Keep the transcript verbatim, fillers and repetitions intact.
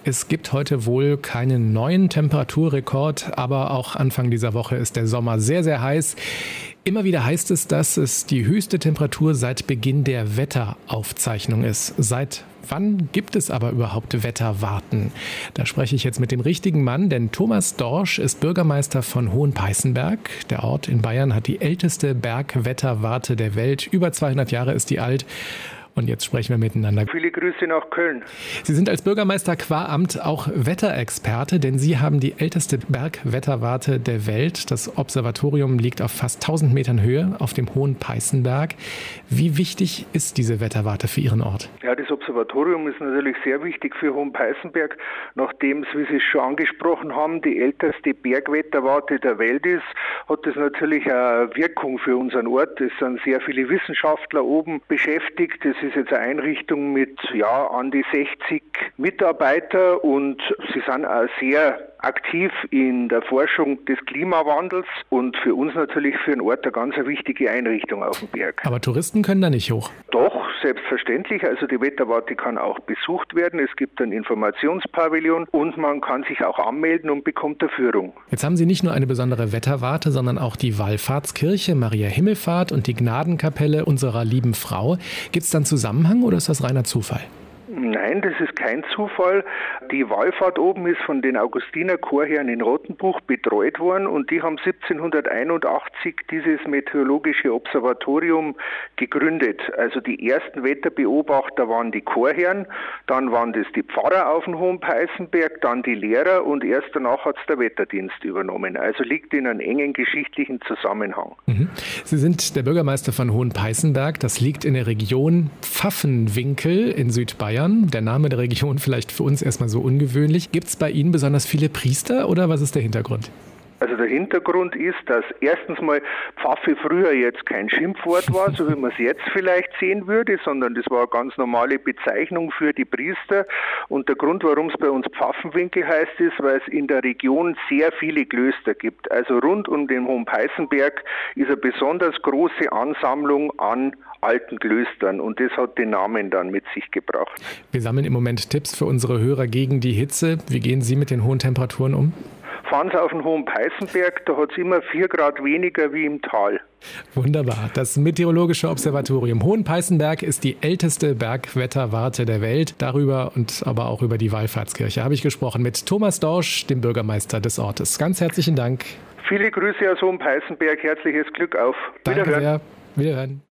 Es gibt heute wohl keinen neuen Temperaturrekord, aber auch Anfang dieser Woche ist der Sommer sehr, sehr heiß. Immer wieder heißt es, dass es die höchste Temperatur seit Beginn der Wetteraufzeichnung ist. Seit wann gibt es aber überhaupt Wetterwarten? Da spreche ich jetzt mit dem richtigen Mann, denn Thomas Dorsch ist Bürgermeister von Hohenpeißenberg. Der Ort in Bayern hat die älteste Bergwetterwarte der Welt. Über zweihundert Jahre ist die alt. Und jetzt sprechen wir miteinander. Viele Grüße nach Köln. Sie sind als Bürgermeister qua Amt auch Wetterexperte, denn Sie haben die älteste Bergwetterwarte der Welt. Das Observatorium liegt auf fast tausend Metern Höhe auf dem Hohenpeißenberg. Wie wichtig ist diese Wetterwarte für Ihren Ort? Ja, das Observatorium ist natürlich sehr wichtig für Hohenpeißenberg, nachdem es, wie Sie es schon angesprochen haben, die älteste Bergwetterwarte der Welt ist, hat das natürlich eine Wirkung für unseren Ort. Es sind sehr viele Wissenschaftler oben beschäftigt. Es ist jetzt eine Einrichtung mit ja an die sechzig Mitarbeiter und sie sind auch sehr aktiv in der Forschung des Klimawandels und für uns natürlich für den Ort eine ganz wichtige Einrichtung auf dem Berg. Aber Touristen können da nicht hoch? Doch, selbstverständlich. Also die Wetterwarte kann auch besucht werden. Es gibt ein Informationspavillon und man kann sich auch anmelden und bekommt eine Führung. Jetzt haben Sie nicht nur eine besondere Wetterwarte, sondern auch die Wallfahrtskirche, Maria Himmelfahrt und die Gnadenkapelle unserer lieben Frau. Gibt es dann Zusammenhang oder ist das reiner Zufall? Nein, das ist kein Zufall. Die Wallfahrt oben ist von den Augustinerchorherren in Rothenbuch betreut worden und die haben siebzehnhunderteinundachtzig dieses meteorologische Observatorium gegründet. Also die ersten Wetterbeobachter waren die Chorherren, dann waren das die Pfarrer auf dem Hohenpeißenberg, dann die Lehrer und erst danach hat es der Wetterdienst übernommen. Also liegt in einem engen geschichtlichen Zusammenhang. Mhm. Sie sind der Bürgermeister von Hohenpeißenberg. Das liegt in der Region Pfaffenwinkel in Südbayern. Der Name der Region vielleicht für uns erstmal so ungewöhnlich. Gibt es bei Ihnen besonders viele Priester oder was ist der Hintergrund? Also der Hintergrund ist, dass erstens mal Pfaffe früher jetzt kein Schimpfwort war, so wie man es jetzt vielleicht sehen würde, sondern das war eine ganz normale Bezeichnung für die Priester. Und der Grund, warum es bei uns Pfaffenwinkel heißt, ist, weil es in der Region sehr viele Klöster gibt. Also rund um den Hohenpeißenberg ist eine besonders große Ansammlung an alten Klöstern und das hat den Namen dann mit sich gebracht. Wir sammeln im Moment Tipps für unsere Hörer gegen die Hitze. Wie gehen Sie mit den hohen Temperaturen um? Fahren Sie auf den Hohenpeißenberg, da hat es immer vier Grad weniger wie im Tal. Wunderbar. Das Meteorologische Observatorium Hohenpeißenberg ist die älteste Bergwetterwarte der Welt. Darüber und aber auch über die Wallfahrtskirche habe ich gesprochen mit Thomas Dorsch, dem Bürgermeister des Ortes. Ganz herzlichen Dank. Viele Grüße aus Hohenpeißenberg, herzliches Glück auf. Danke Wiederhören. sehr. Wiederhören.